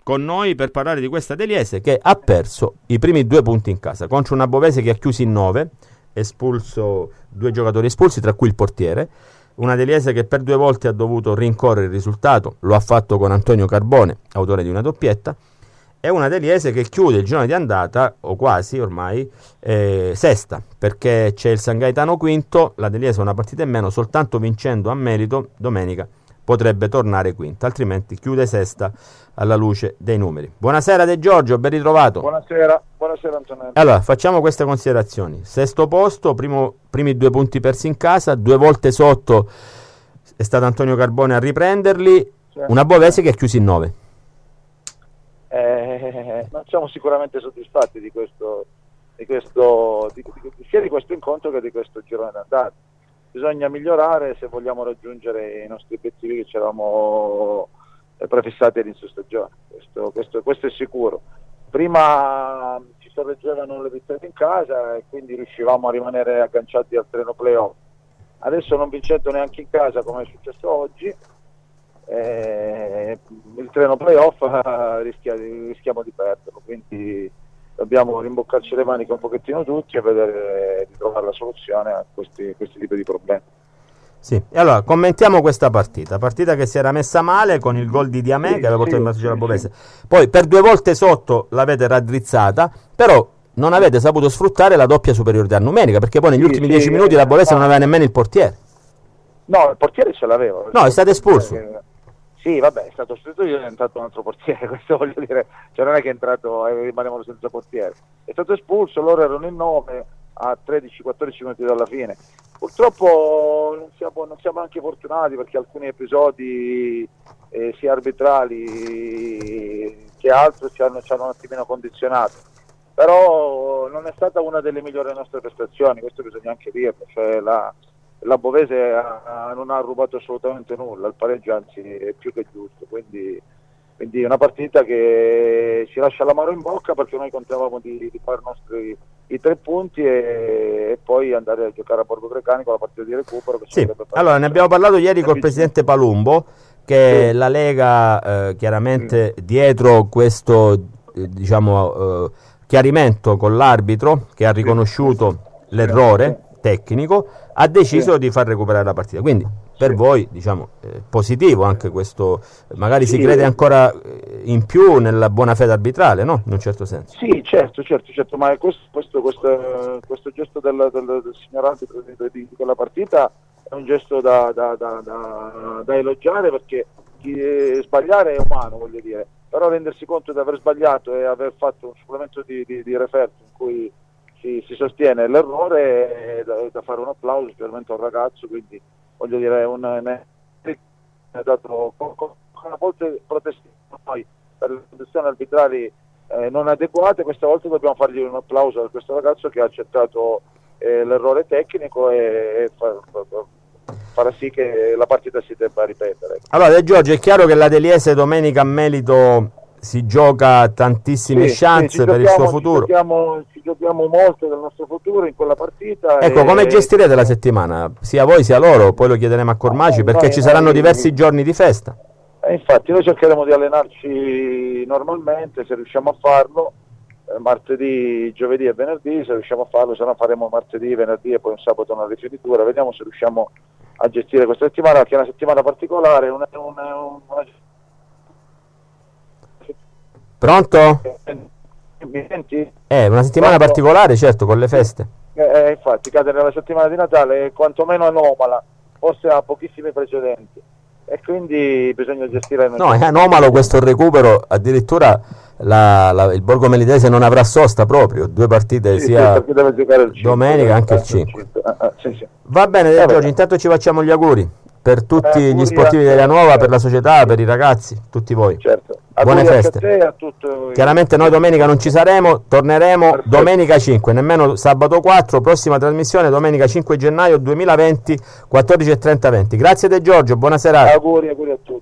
con noi per parlare di questa Deliese che ha perso i primi 2 punti in casa contro una Bovese che ha chiuso in 9, espulso 2 giocatori espulsi, tra cui il portiere. Una Deliese che per 2 volte ha dovuto rincorrere il risultato, lo ha fatto con Antonio Carbone, autore di una doppietta. È una Deliese che chiude il girone di andata, o quasi ormai, sesta, perché c'è il San Gaetano quinto, la Deliese ha una partita in meno, soltanto vincendo a merito domenica potrebbe tornare quinta, altrimenti chiude sesta alla luce dei numeri. Buonasera De Giorgio, ben ritrovato. Buonasera Antonello. Allora, facciamo queste considerazioni. Sesto posto, primi 2 punti persi in casa, 2 volte sotto è stato Antonio Carbone a riprenderli, una Bovese che ha chiuso in 9. Non siamo sicuramente soddisfatti di questo sia di questo incontro che di questo girone d'andata. Bisogna migliorare se vogliamo raggiungere i nostri obiettivi che ci eravamo prefissati all'inizio stagione, questo è sicuro. Prima ci sorreggevano le vittorie in casa e quindi riuscivamo a rimanere agganciati al treno playoff. Adesso non vincendo neanche in casa come è successo oggi, il treno playoff rischiamo di perderlo, quindi dobbiamo rimboccarci le maniche un pochettino tutti e vedere di trovare la soluzione a questi tipi di problemi. Sì, e allora commentiamo questa partita che si era messa male con il gol di Diamè che aveva portato in vantaggio la Bovese. Poi per 2 volte sotto l'avete raddrizzata, però non avete saputo sfruttare la doppia superiorità numerica, perché poi negli ultimi 10 minuti la Bovese non aveva nemmeno il portiere. No, il portiere ce l'aveva. No, è stato espulso. Sì, vabbè, è stato sostituito, è entrato un altro portiere, questo voglio dire, cioè non è che è entrato e rimanevano senza portiere. È stato espulso, loro erano in 9 a 13-14 minuti dalla fine. Purtroppo non siamo anche fortunati, perché alcuni episodi sia arbitrali che altro ci hanno un attimino condizionato, però non è stata una delle migliori nostre prestazioni, questo bisogna anche dirlo, cioè la Bovese non ha rubato assolutamente nulla, il pareggio anzi è più che giusto, quindi una partita che ci lascia l'amaro in bocca, perché noi contavamo di fare i 3 punti e poi andare a giocare a Borgo Trecani con la partita di recupero. Sì, allora ne abbiamo parlato ieri col presidente Palumbo, che la Lega chiaramente dietro questo chiarimento con l'arbitro che ha riconosciuto l'errore tecnico, ha deciso di far recuperare la partita, quindi per voi positivo anche questo, magari si crede ancora in più nella buona fede arbitrale, no? In un certo senso. Sì, certo, ma questo gesto del signor arbitro di quella partita è un gesto da elogiare, perché sbagliare è umano, voglio dire, però rendersi conto di aver sbagliato e aver fatto un supplemento di referto in cui si sostiene l'errore, da fare un applauso specialmente a un ragazzo, quindi voglio dire ha dato a volte protestiamo noi per le condizioni arbitrali non adeguate. Questa volta dobbiamo fargli un applauso a questo ragazzo che ha accettato l'errore tecnico e farà sì che la partita si debba ripetere. Allora De Giorgio, è chiaro che la Deliese domenica a Melito si gioca tantissime chance per il suo futuro. Ci giochiamo molto del nostro futuro in quella partita. Ecco, come gestirete la settimana? Sia voi sia loro, poi lo chiederemo a Cormaci, perché ci saranno diversi giorni di festa. Infatti noi cercheremo di allenarci normalmente, se riusciamo a farlo, martedì, giovedì e venerdì, se riusciamo a farlo, se no faremo martedì, venerdì e poi un sabato una rifinitura. Vediamo se riusciamo a gestire questa settimana, che è una settimana particolare, una Pronto? Mi senti? Una settimana particolare, certo, con le feste. Infatti cade nella settimana di Natale, è quantomeno anomala, forse ha pochissimi precedenti, e quindi bisogna gestire. No, è anomalo questo recupero, addirittura il Borgo Melitese non avrà sosta proprio, 2 partite sia deve giocare il 5, domenica anche il 5. Sì. Va bene, Giorgio, intanto ci facciamo gli auguri per tutti gli sportivi della Nuova, per la società, per i ragazzi, tutti voi. Certo. Buone feste. A te, a tutto. Chiaramente noi domenica non ci saremo, torneremo domenica 5, nemmeno sabato 4, prossima trasmissione domenica 5 gennaio 2020, 14:30. Grazie De Giorgio, buona serata. Auguri a tutti.